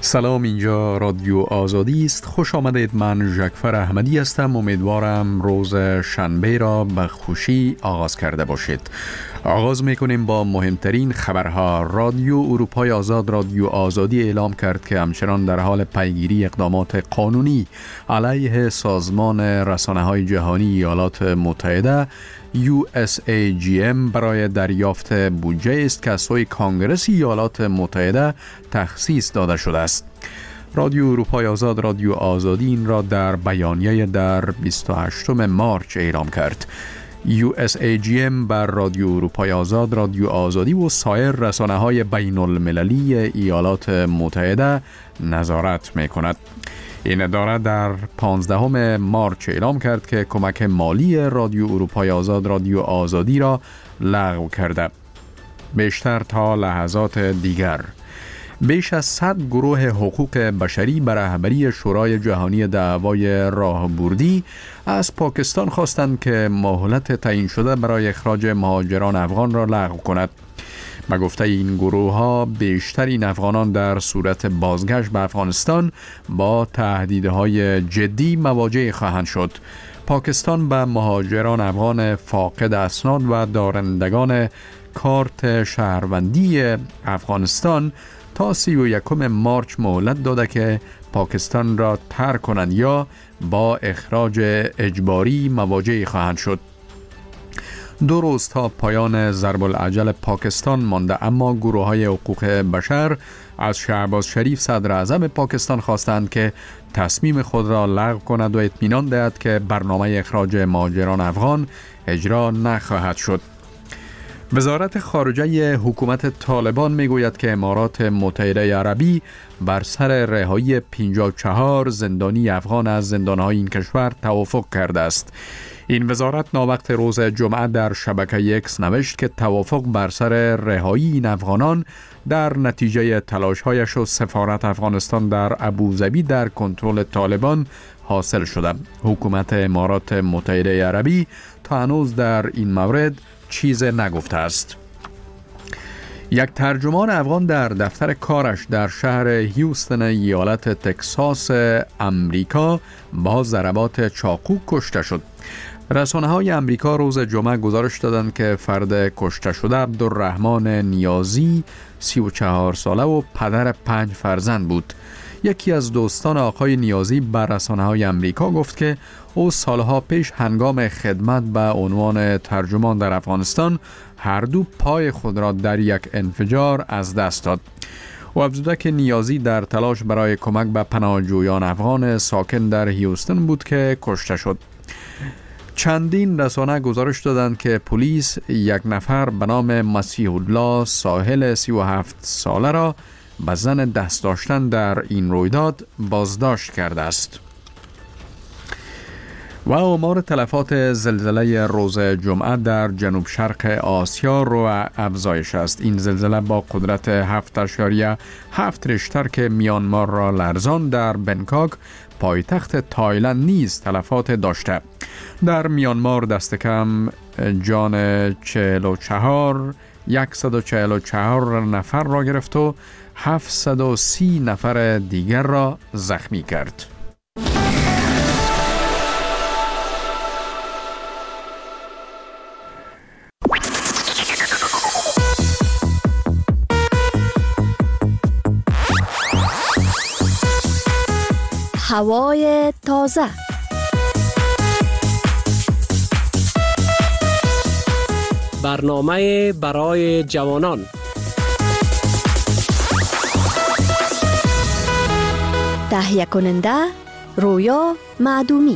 سلام، اینجا رادیو آزادی است. خوش آمدید. من ژکفر احمدی هستم. امیدوارم روز شنبه را به خوشی آغاز کرده باشید. آغاز میکنیم با مهمترین خبرها. رادیو اروپای آزاد رادیو آزادی اعلام کرد که همچنان در حال پیگیری اقدامات قانونی علیه سازمان رسانه‌های جهانی ایالات متحده USAGM برای دریافت بودجه است که از سوی کانگرس ایالات متحده تخصیص داده شده است. رادیو اروپای آزاد رادیو آزادی این را در بیانیه در 28 مارچ اعلام کرد. USAGM بر رادیو اروپای آزاد رادیو آزادی و سایر رسانه‌های بین المللی ایالات متحده نظارت می‌کند. این اداره در 15 مارچ اعلام کرد که کمک مالی رادیو اروپای آزاد رادیو آزادی را لغو کرده. بیشتر تا لحظات دیگر بیش از 100 گروه حقوق بشری به رهبری شورای جهانی دعوای راهبردی از پاکستان خواستند که مهلت تعیین شده برای اخراج مهاجران افغان را لغو کند. به گفته این گروه ها بیشترین افغانان در صورت بازگشت به افغانستان با تهدیدهای جدی مواجه خواهند شد. پاکستان به مهاجران افغان فاقد اسناد و دارندگان کارت شهروندی افغانستان تا 31 مارچ مهلت داده که پاکستان را ترک کنند یا با اخراج اجباری مواجه خواهند شد. 2 روز تا پایان ضرب العجل پاکستان مانده، اما گروه های حقوق بشر از شهباز شریف صدر اعظم پاکستان خواستند که تصمیم خود را لغو کند و اطمینان دهد که برنامه اخراج مهاجران افغان اجرا نخواهد شد. وزارت خارجه حکومت طالبان میگوید که امارات متحده عربی بر سر رهایی 54 زندانی افغان از زندانهای این کشور توافق کرده است. این وزارت ناوقت روز جمعه در شبکه اکس نوشت که توافق بر سر رهایی این افغانان در نتیجه تلاش‌هایش و سفارت افغانستان در ابوظبی در کنترل طالبان حاصل شده. حکومت امارات متحده عربی تا هنوز در این مورد چیز نگفته است. یک ترجمان افغان در دفتر کارش در شهر هیوستن ایالت تکساس امریکا با ضربات چاقو کشته شد. رسانه‌های امریکا روز جمعه گزارش دادند که فرد کشته شده عبدالرحمن نیازی 34 ساله و پدر 5 فرزند بود. یکی از دوستان آقای نیازی بر رسانه‌های امریکا گفت که او سالها پیش هنگام خدمت به عنوان ترجمان در افغانستان هر دو پای خود را در یک انفجار از دست داد. او افزوده که نیازی در تلاش برای کمک به پناهجویان افغان ساکن در هیوستن بود که کشته شد. چندین رسانه گزارش دادند که پلیس یک نفر به نام مسیح الله ساحل 37 ساله را به زن دست داشتن در این رویداد بازداشت کرده است. و آمار تلفات زلزله روز جمعه در جنوب شرق آسیا رو افزایش است. این زلزله با قدرت 7.7 ریشتر که میانمار را لرزان در بنکاک پایتخت تایلند نیز تلفات داشته. در میانمار دست کم جان 144 نفر را گرفت و 730 نفر دیگر را زخمی کرد. هوای تازه. برنامه برای جوانان. تهیه کننده رویا معدومی.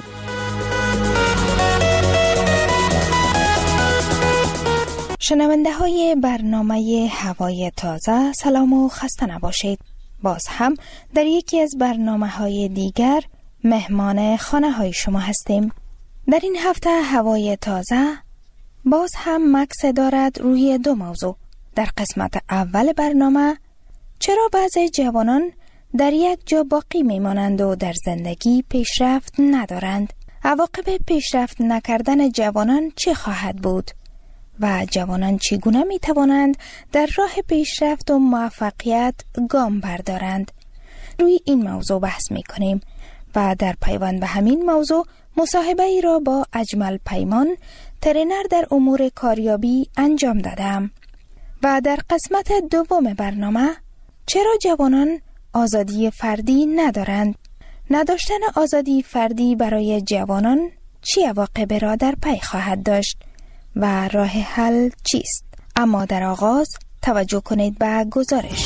شنونده های برنامه هوای تازه، سلام و خسته نباشید. باز هم در یکی از برنامه های دیگر مهمان خانه های شما هستیم. در این هفته هوای تازه باز هم مکس دارد روی 2 موضوع. در قسمت اول برنامه چرا بعضی جوانان در یک جا باقی میمانند و در زندگی پیشرفت ندارند؟ عواقب پیشرفت نکردن جوانان چه خواهد بود؟ و جوانان چگونه می توانند در راه پیشرفت و موفقیت گام بردارند؟ روی این موضوع بحث میکنیم و در پیوند به همین موضوع مصاحبه ای را با اجمل پیمان، ترینر در امور کاریابی انجام دادم. و در قسمت دوم برنامه چرا جوانان آزادی فردی ندارند؟ نداشتن آزادی فردی برای جوانان چه عواقبی را در پی خواهد داشت و راه حل چیست؟ اما در آغاز توجه کنید به گزارش.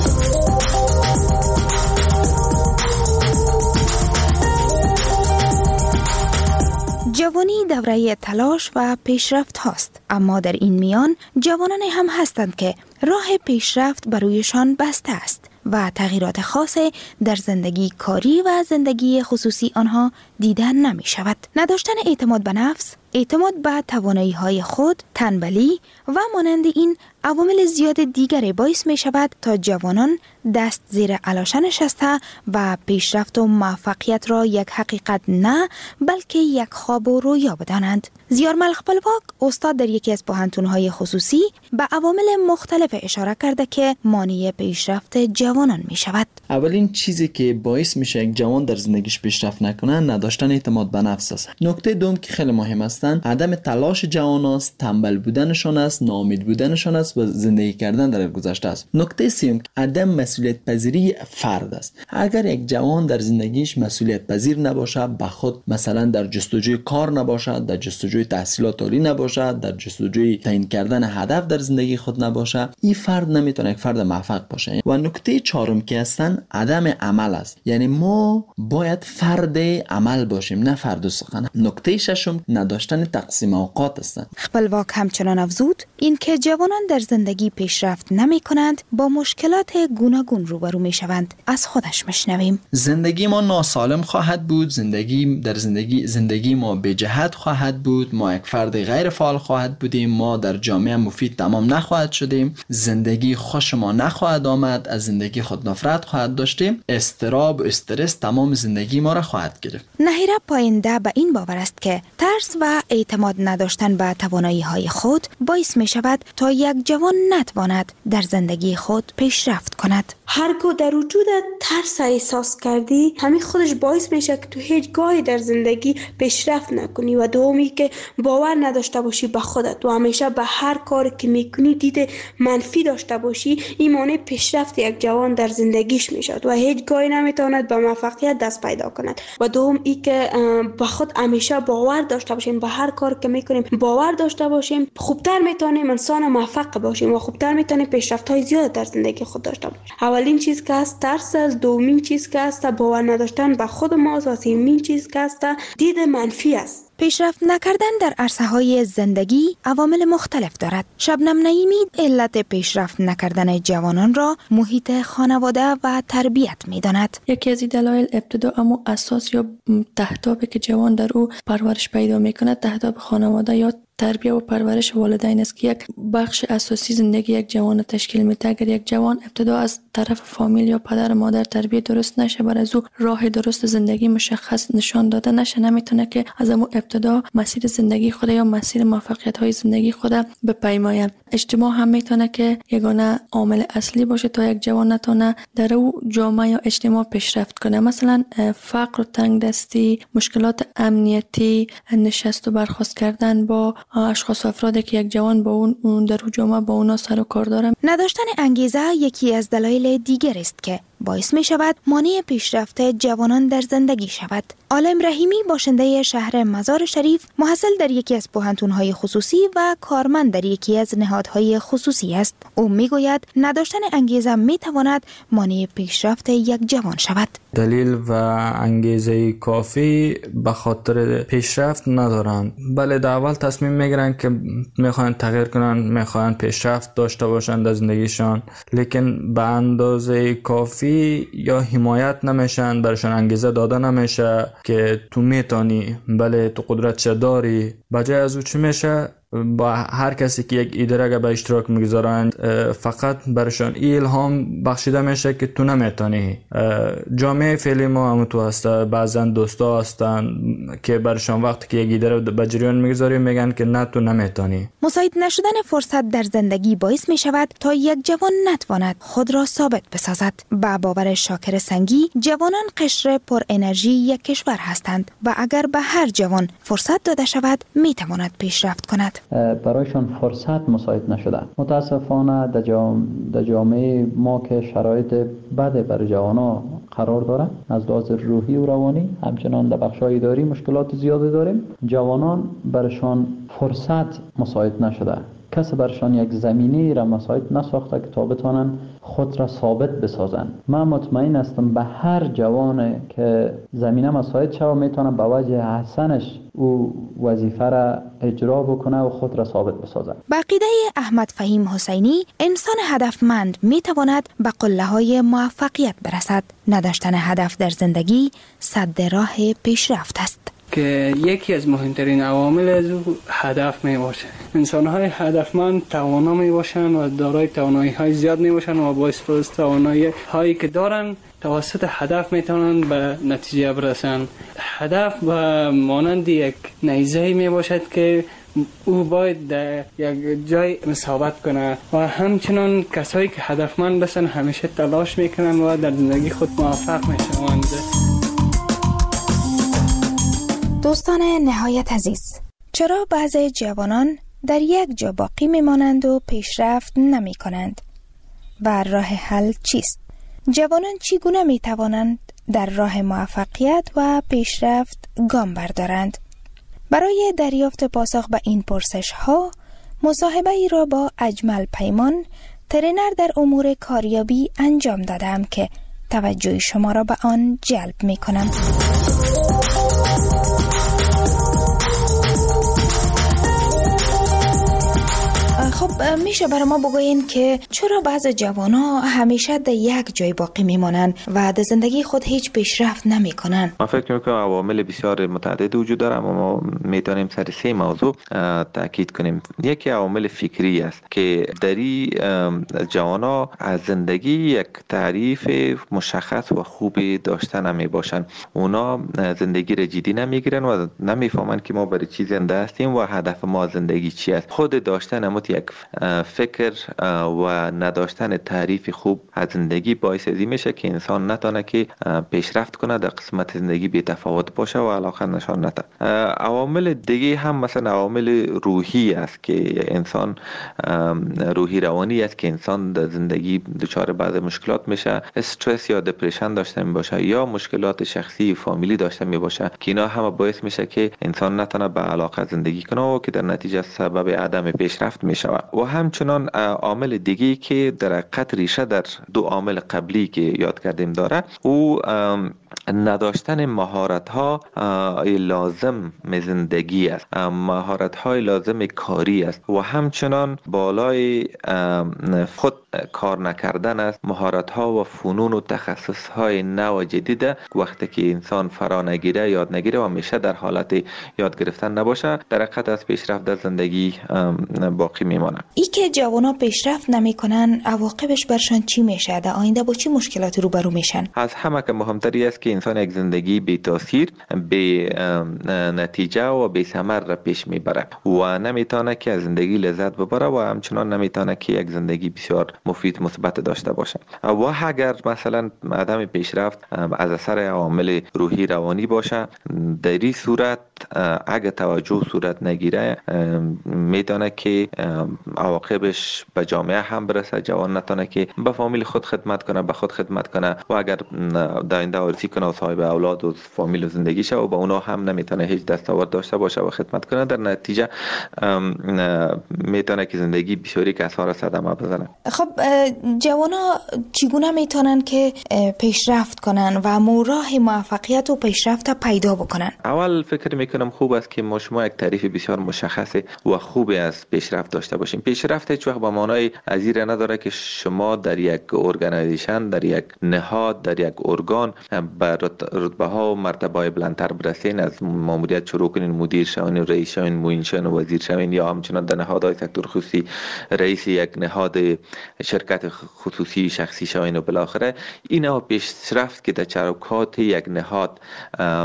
جوانی دوره تلاش و پیشرفت هاست، اما در این میان جوانان هم هستند که راه پیشرفت برویشان بسته است و تغییرات خاصی در زندگی کاری و زندگی خصوصی آنها دیدن نمی شود. نداشتن اعتماد به نفس، اعتماد به توانایی‌های خود، تنبلی و مانند این عوامل زیاد دیگری باعث می شود تا جوانان دست زیر علاشه نشسته و پیشرفت و موفقیت را یک حقیقت نه بلکه یک خواب و رویا بدانند. زیار ملخ پلواک استاد در یکی از پوهنتون‌های خصوصی به عوامل مختلف اشاره کرده که مانع پیشرفت جوانان می شود. اولین چیزی که باعث میشه یک جوان در زندگیش پیشرفت نکنه نداشتن اعتماد به نفس است. نکته دوم که خیلی مهم است عدم تلاش جوان است، تنبل بودنشان است، ناامید بودنشان است و زندگی کردن در گذشته است. نکته سوم عدم مسئولیت پذیری فرد است. اگر یک جوان در زندگیش مسئولیت پذیر نباشه، به خود مثلا در جستجوی کار نباشد، در جستجوی تحصیلات عالی نباشد، در جستجوی تعیین کردن هدف در زندگی خود نباشه، این فرد نمیتونه یک فرد موفق باشه. و نکته چهارم که هستن عدم عمل است. یعنی ما باید فرد عمل باشیم نه فرد سخن. نکته ششم نداشتن تقسیم اوقات است. خپلواک همچنان افزود این که جوانان در زندگی پیشرفت نمی کنند با مشکلات گوناگون روبرو می شوند. از خودش مشنویم. زندگی ما ناسالم خواهد بود، زندگی ما بی جهت خواهد بود، ما یک فرد غیر فعال خواهد بودیم، ما در جامعه مفید تمام نخواهد شدیم، زندگی خوش ما نخواهد آمد، از زندگی خود نفرت خواهد داشتیم، اضطراب و استرس تمام زندگی ما را خواهد گرفت. نهیره پاینده به این باور است که ترس و اعتماد نداشتن به توانایی‌های خود باعث می شود تا یک جوان نتواند در زندگی خود پیشرفت کند. هرگاه در وجودت ترس احساس کردی، همین خودش باعث میشه که تو هیچ گاهی در زندگی پیشرفت نکنی و دومی که باور نداشته باشی به خودت و همیشه به هر کاری که میکنی دید منفی داشته باشی، این مانع پیشرفت یک جوان در زندگیش میشد و هیچ گاهی نمیتواند به موفقیت دست پیدا کند. و دوم این که به خود همیشه باور داشته باشیم، به هر کاری که میکنیم باور داشته باشیم، خوبتر میتونیم انسان موفق باشیم و خوبتر میتونیم پیشرفت‌های زیاد در زندگی خود داشته باشیم. اولین چیز که است ترس است، دومین چیز که است باور نداشتن به خود ماست و سومین چیز که است دید منفی است. پیشرفت نکردن در عرصه‌های زندگی عوامل مختلف دارد. شبنم نعیمی علت پیشرفت نکردن جوانان را محیط خانواده و تربیت می‌داند. یکی از دلایل ابتدا اما اساس یا تهدابی که جوان در او پرورش پیدا می‌کند تهداب خانواده یا تربیت و پرورش والدین است که یک بخش اساسی زندگی یک جوان تشکیل میده. اگر یک جوان ابتدا از طرف فامیل یا پدر مادر تربیت درست نشه، بر از او راه درست زندگی مشخص نشان داده نشه، نمیتونه که از اون ابتدا مسیر زندگی خود یا مسیر موفقیت های زندگی خود بپیماید. اجتماع هم میتونه که یگانه عامل اصلی باشه تا یک جوان نتونه در او جامعه یا اجتماع پیشرفت کنه. مثلا فقر و تنگ دستی، مشکلات امنیتی، نشست و برخاست کردن با اشخاص و افرادی که یک جوان با اون در جامعه با اونا سر و کار داره. نداشتن انگیزه یکی از دلایل دیگر است که باعث می شود مانع پیشرفت جوانان در زندگی شود. عالم رحیمی باشنده شهر مزار شریف، محصل در یکی از پوهنتون‌های خصوصی و کارمند در یکی از نهادهای خصوصی است. او می گوید نداشتن انگیزه می تواند مانع پیشرفت یک جوان شود. دلیل و انگیزه کافی به خاطر پیشرفت ندارند. بله، در اول تصمیم میگیرن که میخوان تغییر کنن، میخوان پیشرفت داشته باشند در زندگیشان، لیکن به اندازه کافی یا حمایت نمیشن، برشان انگیزه داده نمیشه که تو میتونی، بله تو قدرت داری. بجای از او چی میشه؟ با هر کسی که یک ایده را به اشتراک میگذارند فقط برشان الهام بخشیده میشه که تو نمیتونی. جامعه فعلی ما هم تو هست، بعضا دوستا هستن که برشان وقتی که یک ایده را به جریان میگذاری میگن که نه تو نمیتونی. مساعد نشدن فرصت در زندگی باعث می شود تا یک جوان نتواند خود را ثابت بسازد. با باور شاکر سنگی، جوانان قشر پر انرژی یک کشور هستند و اگر به هر جوان فرصت داده شود می تواند پیشرفت کند. برایشان فرصت مساعد نشده. متاسفانه در جامعه ما که شرایط بد برای جوانا قرار داره، از لحاظ روحی و روانی، همچنان در بخش‌های اداری مشکلات زیادی داریم. جوانان برشان فرصت مساعد نشده. کسی برشان یک زمینی را مساعد نساخته که تا بتانن خود را ثابت بسازن. من مطمئن هستم به هر جوان که زمینه مساعد شود میتونه به وجه حسنش او وظیفه را اجرا بکنه و خود را ثابت بسازه. با عقیده احمد فهیم حسینی، انسان هدفمند میتواند به قله‌های موفقیت برسد. نداشتن هدف در زندگی سد راه پیشرفت است. که یکی از مهمترین عوامل از او هدف می باشه. انسان‌های هدفمند توانا می باشند و دارای توانایی‌های زیاد می باشند و با استفاده از توانایی‌هایی که دارن توسط هدف می توانند به نتیجه برسند. هدف به مانند یک نیزه می باشد که او باید در یک جای ثابت کنه و همچنان کسایی که هدفمند هستند همیشه تلاش میکنن و در زندگی خود موفق میشوند. دوستان نهایت عزیز، چرا بعضی جوانان در یک جا باقی میمانند و پیشرفت نمی کنند؟ و راه حل چیست؟ جوانان چگونه می توانند در راه موفقیت و پیشرفت گام بردارند؟ برای دریافت پاسخ به این پرسش ها، مصاحبه ای را با اجمل پیمان، ترینر در امور کاریابی انجام دادم که توجه شما را به آن جلب می کنم. خب میشه برای ما بگوین که چرا بعض جوان‌ها همیشه در یک جای باقی میمانند و در زندگی خود هیچ پیشرفت نمیکنن؟ من فکر میکنم عوامل بسیار متعدد وجود داره، اما ما میتونیم سر 3 موضوع تاکید کنیم. یکی عوامل فکری است که دری جوان‌ها از زندگی یک تعریف مشخص و خوبی داشته نمی باشند. اونا زندگی را جدی نمیگیرن و نمیفهمن که ما برای چی زنده هستیم و هدف ما زندگی چی است. خود داشتن یک فکر و نداشتن تعریف خوب از زندگی باعث ازی میشه که انسان نتونه که پیشرفت کنه، در قسمت زندگی بی تفاوت باشه و علاقه نشان نده. عوامل دیگه هم مثلا عوامل روحی است که انسان روحی روانی است که انسان در زندگی دچار بعض مشکلات میشه، استرس یا دپرشن داشته می باشه یا مشکلات شخصی فامیلی داشته می باشه که اینا هم باعث میشه که انسان نتونه به علاقه زندگی کنه و که در نتیجه سبب عدم پیشرفت می شود. و همچنان عامل دیگی که در حقیقت ریشه در 2 عامل قبلی که یاد کردیم داره، او نداشتن مهارت‌ها لازم زندگی است، مهارت‌های لازم کاری است و همچنان بالای خود کار نکردن است. مهارت‌ها و فنون و تخصص‌های نو و جدید وقتی که انسان فرا نگیره، یاد نگیره و همیشه در حالت یاد گرفتن نباشه، در حقیقت از پیشرفت در زندگی باقی میمانه. ای که جوانا پیشرفت نمیکنن، عواقبش برشان چی میشه؟ در آینده با چه مشکلاتی روبرو میشن؟ از همه که مهمتری است که انسان یک زندگی بی تاثیر، بی نتیجه و بی ثمر را پیش میبره و نمیتونه که از زندگی لذت ببره و همچنان نمیتونه که یک زندگی بسیار مفید مثبت داشته باشه. و اگر مثلا عدم پیشرفت از اثر عوامل روحی روانی باشه، در این صورت اگه توجه صورت نگیره میتونه که عواقبش به جامعه هم برسه. جوان نتونه که به فامیل خود خدمت کنه، به خود خدمت کنه و اگر در آینده آرزو کنه و صاحب اولاد و فامیل و زندگی شه و به اونا هم نمیتونه هیچ دستاورد داشته باشه و خدمت کنه، در نتیجه میتونه که زندگی بسیاری کسا را صدمه بزنه. خب جوانا چگونه میتونن که پیشرفت کنن و راه موفقیت و پیشرفت پیدا بکنن؟ اول فکر میکنم خوب است که ما شما یک تعریف بسیار مشخص و خوبی از پیشرفت داشته باشیم. پیشرفت هیچ وقت به معنای ازیر نداره که شما در یک ارگانایزیشن، در یک نهاد، در یک ارگان به رتبه ها و مرتبه های بلندتر برسین، از ماموریت شروع کنین، مدیر شوین، رئیس شوین، معین شوین و وزیر شوین، یا همچنان در نهادهای سکتور خصوصی رئیس یک نهاد شرکت خصوصی شخصی شوین و بالاخره اینا پیشرفت که در چوکات یک نهاد